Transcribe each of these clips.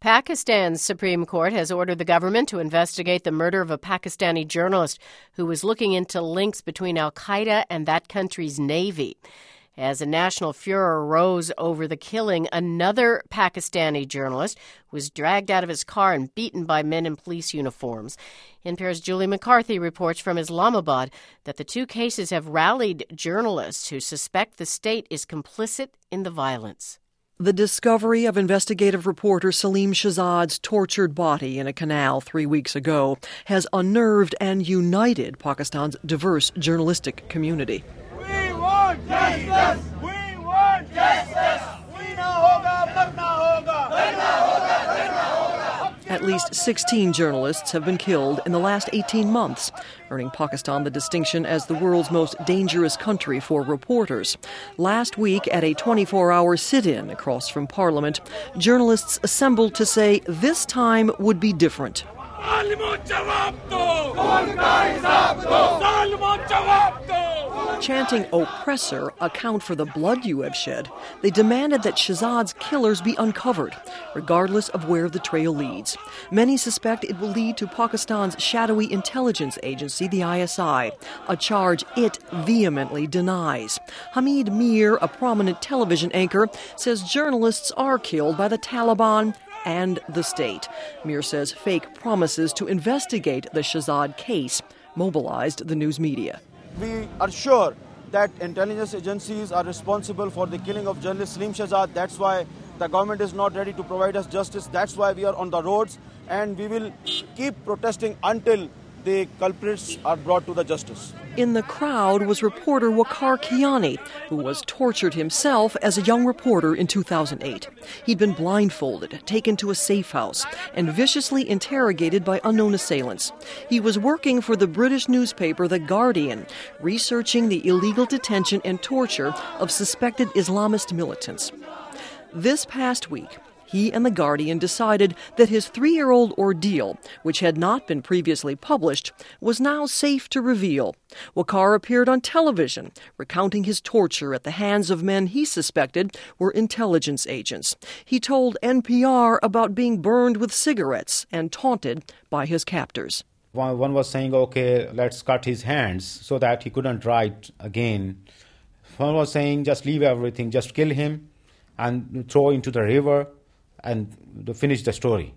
Pakistan's Supreme Court has ordered the government to investigate the murder of a Pakistani journalist who was looking into links between al-Qaeda and that country's navy. As a national furor rose over the killing, another Pakistani journalist was dragged out of his car and beaten by men in police uniforms. NPR's Julie McCarthy reports from Islamabad that the two cases have rallied journalists who suspect the state is complicit in the violence. The discovery of investigative reporter Salim Shehzad's tortured body in a canal 3 weeks ago has unnerved and united Pakistan's diverse journalistic community. We want justice! We want justice! We na hoga, ab na hoga. At least 16 journalists have been killed in the last 18 months, earning Pakistan the distinction as the world's most dangerous country for reporters. Last week, at a 24-hour sit-in across from Parliament, journalists assembled to say this time would be different. Chanting "oppressor, account for the blood you have shed," they demanded that Shehzad's killers be uncovered, regardless of where the trail leads. Many suspect it will lead to Pakistan's shadowy intelligence agency, the ISI, a charge it vehemently denies. Hamid Mir, a prominent television anchor, says journalists are killed by the Taliban and the state. Mir says fake promises to investigate the Shehzad case mobilized the news media. We are sure that intelligence agencies are responsible for the killing of journalist Salim Shehzad. That's why the government is not ready to provide us justice. That's why we are on the roads, and we will keep protesting until the culprits are brought to the justice. In the crowd was reporter Waqar Kiani, who was tortured himself as a young reporter in 2008. He'd been blindfolded, taken to a safe house, and viciously interrogated by unknown assailants. He was working for the British newspaper The Guardian, researching the illegal detention and torture of suspected Islamist militants. This past week, he and The Guardian decided that his 3-year-old ordeal, which had not been previously published, was now safe to reveal. Waqar appeared on television, recounting his torture at the hands of men he suspected were intelligence agents. He told NPR about being burned with cigarettes and taunted by his captors. One was saying, okay, let's cut his hands so that he couldn't write again. One was saying, just leave everything, just kill him and throw into the river and to finish the story.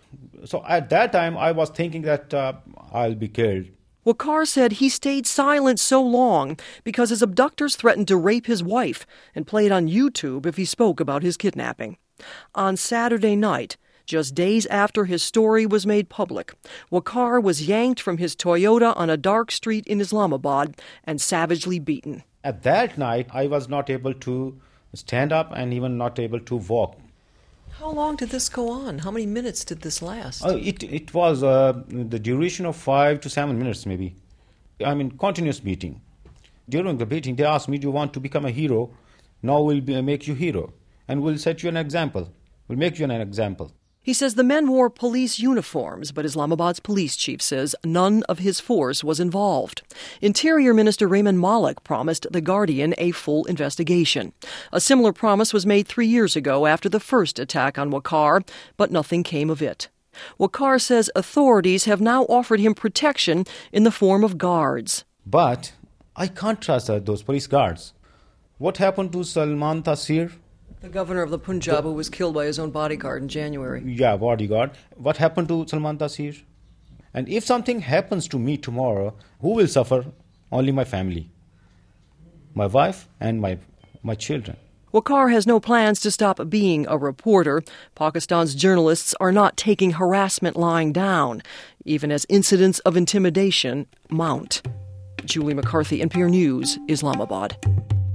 So at that time, I was thinking that I'll be killed. Waqar said he stayed silent so long because his abductors threatened to rape his wife and play it on YouTube if he spoke about his kidnapping. On Saturday night, just days after his story was made public, Waqar was yanked from his Toyota on a dark street in Islamabad and savagely beaten. At that night, I was not able to stand up and even not able to walk. How long did this go on? How many minutes did this last? It was the duration of 5 to 7 minutes maybe. I mean, continuous beating. During the beating, they asked me, do you want to become a hero? Now we'll make you hero. And we'll set you an example. We'll make you an example. He says the men wore police uniforms, but Islamabad's police chief says none of his force was involved. Interior Minister Rehman Malik promised The Guardian a full investigation. A similar promise was made 3 years ago after the first attack on Waqar, but nothing came of it. Waqar says authorities have now offered him protection in the form of guards. But I can't trust those police guards. What happened to Salman Taseer? The governor of the Punjab who was killed by his own bodyguard in January. Yeah, bodyguard. What happened to Salman Taseer? And if something happens to me tomorrow, who will suffer? Only my family. My wife and my children. Waqar has no plans to stop being a reporter. Pakistan's journalists are not taking harassment lying down, even as incidents of intimidation mount. Julie McCarthy, NPR News, Islamabad.